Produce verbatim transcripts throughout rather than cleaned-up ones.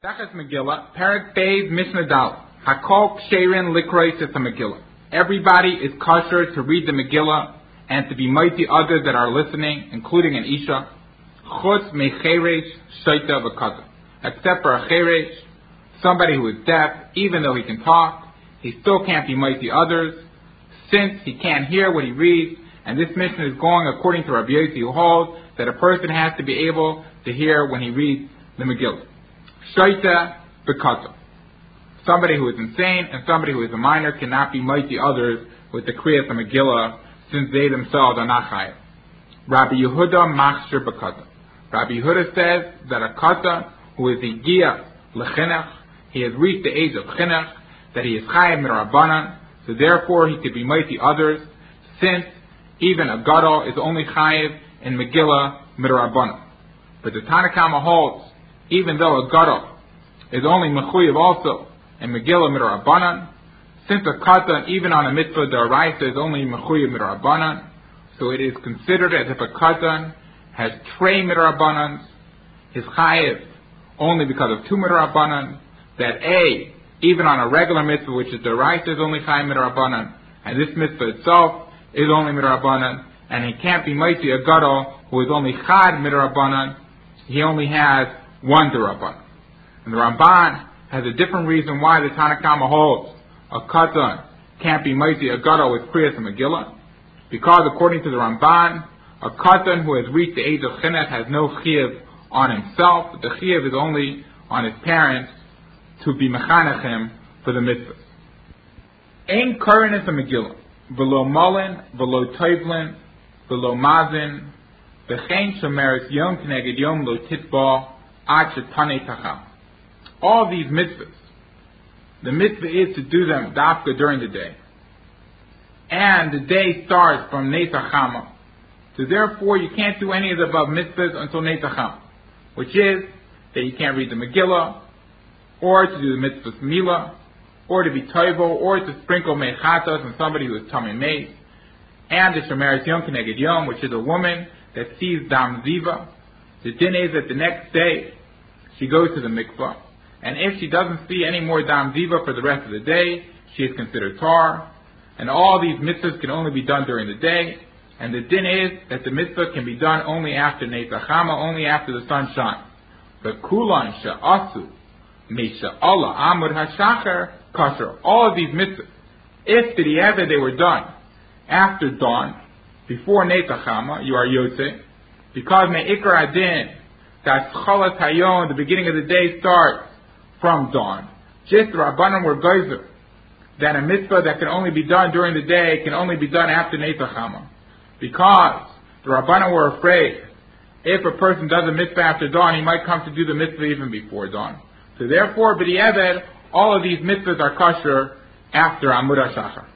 Sechas Megillah, Perek Beis Mishnah Dal. Hakol Ksherin Likrois is a Megillah. Everybody is kosher to read the Megillah and to be mighty others that are listening, including an Isha. Chutz Mecheresh Shaita V'Kazah. Except for a Cheresh, somebody who is deaf, even though he can talk, he still can't be mighty others, since he can't hear what he reads. And this Mishnah is going according to Rabbi Yossi, who holds that a person has to be able to hear when he reads the Megillah. Shaita V'Kazah. Somebody who is insane and somebody who is a minor cannot be mighty others with the Kriyas of Megillah, since they themselves are not chayav. Rabbi Yehuda Machshir B'Kazah. Rabbi Yehuda says that a Kazah who is Igia L'Chinuch, he has reached the age of Chinuch, that he is chayav Midrabanan, so therefore he could be mighty others, since even a Gadol is only chayav in Megillah Midrabanan. But the Tanakhama holds, even though a Gadol is only mechuyev also in Megillah Midrabanan, since a Katan, even on a mitzvah d'oraisa, is only mechuyev Midrabanan, so it is considered as if a Katan has trei Midrabanans, his chayev only because of two Midrabanan, that A, even on a regular mitzvah, which is d'oraisa, is only chayev Midrabanan, and this mitzvah itself is only Midrabanan, and he can't be mighty a Gadol who is only chad Midrabanan, he only has one D'Rabbanan. And the Ramban has a different reason why the Tanakhama holds a Katan can't be mighty a Gadol with Kriyas and Megillah, because according to the Ramban, a Katan who has reached the age of Chinuch has no Chiyuv on himself. The Chiyuv is only on his parents to be mechanechim for the mitzvahs. Ein Korinus a Megillah, v'lo Molin, v'lo Toivlin, v'lo Mazin, v'chein shomeres yom k'neged yom lo titba, ad shetane tacham. All these mitzvahs, the mitzvah is to do them dafka during the day. And the day starts from Neitachama. So therefore you can't do any of the above mitzvahs until Neitachama, which is that you can't read the Megillah, or to do the mitzvahs Milah, or to be toivo, or to sprinkle mechatas on somebody who is tummy mace, and the Shomeres Yom K'neged Yom, which is a woman that sees Dam Ziva. The din is that the next day she goes to the mikvah, and if she doesn't see any more Dam Ziva for the rest of the day, she is considered tar. And all these mitzvahs can only be done during the day, and the din is that the mitzvah can be done only after Neitachama, only after the sun shines. But kulan sha'asu meisha Allah amud hashachar kasher. All of these mitzvahs, if to the other they were done after dawn, before Neitachama, you are yotze, because me'ikar adin, that chalas hayon, the beginning of the day starts from dawn. Just the Rabbanan were geyser that a mitzvah that can only be done during the day can only be done after Neitachama, because the Rabbanan were afraid if a person does a mitzvah after dawn, he might come to do the mitzvah even before dawn. So therefore, b'di'eved, all of these mitzvahs are kosher after Amud HaShachar.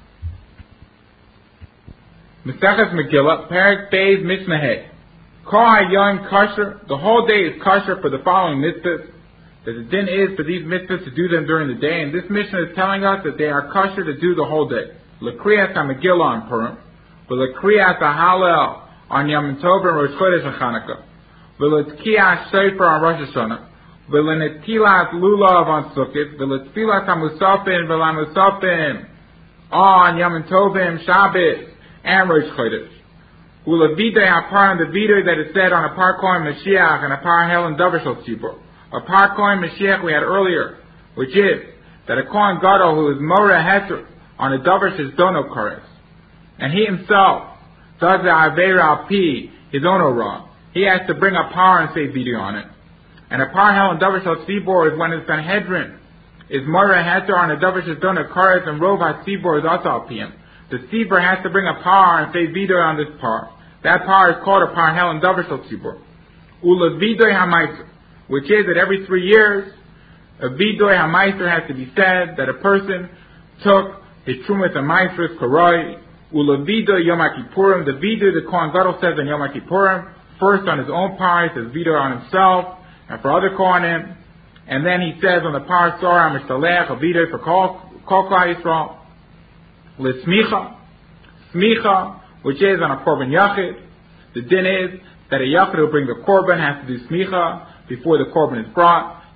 Mesechus Megillah, Perek Beis Mishnah Hey. Kol hayon kosher, the whole day is kosher for the following mitzvahs, that the din is for these mitzvahs to do them during the day, and this Mishnah is telling us that they are kosher to do the whole day. L'kriyas ha-Megillah on Purim, v'l'kriyas ha-Hallel on Yom Tov and Rosh Chodesh and Chanukah, v'l'tkiyas Shofar on Rosh Hashanah, v'l'netilas Lulav on Sukkot, v'l'tfilas ha-Musafim v'la-Musafim on Yom Tovim, Shabbos, and Rosh Chodesh. U'levidei ha-Par, and the videi that is said on a Par Kohen Mashiach and a Par Helen Davar Shel Tzibur. A Par Kohen Mashiach we had earlier, which is that a Kohen Gadol who is Moreh Heter on a Davar Shes Dono Kares, and he himself does the Aveira Al Pi, his own Orah, he has to bring a Par and say videi on it. And a Par Helen Davar Shel Tzibur is when the Sanhedrin is Moreh Heter on a Davar Shes Dono Kares, and Rov HaTzibur is also Al Piyim. The Tzibur has to bring a Par and say videi on this Par. That Par is called a Par Helen Davar Shel Tzibur. Ula videi HaMaiser, which is that every three years, a vidui ha-meiser has to be said that a person took his trumas ha-meiser koroi, ula vidui Yom HaKippurim, the vidui the Kohen Gadol says on Yom HaKippurim, first on his own par, he says vidui on himself, and for other Kohanim, and then he says on the par Sorah HaMishtalech, a vidui for Kol Klal Yisrael, l'smicha, smicha, which is on a korban yachid. The din is that a yachid who brings a korban has to do smicha before the korban is brought.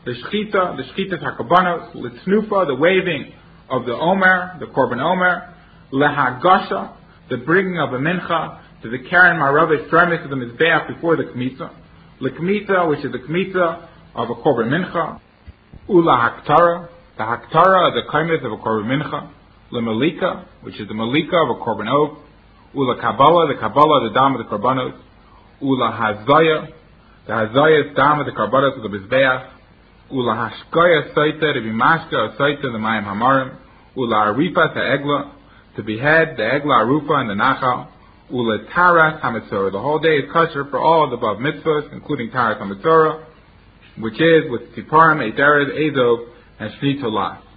the shchita, the shchitas hakabanos, litznufa, the waving of the omer, the korban omer, lehagasha, the bringing of a mincha, to the karen maravish dremis of the mizbeach before the kmitza, lekmitza, which is the kmitza of a korban mincha, ula haktara, the haktara, the kaimis of a korban mincha, lemalika, which is the malika of a korban oath, ula kabbalah, the kabbalah, the dam of the korbanos, ula hazaya, the hazaya is dam of the karbanos of the mizbeach, ula hashkaya saita, to be mashka saita, the mayim hamarim, ula arifa, the egla, to behead the egla arufa and the nachal, ula taras hamitzorah. The whole day is kosher for all the above mitzvahs, including taras hamitzorah, which is with tiparim, eteres, ezov, and shni tolah.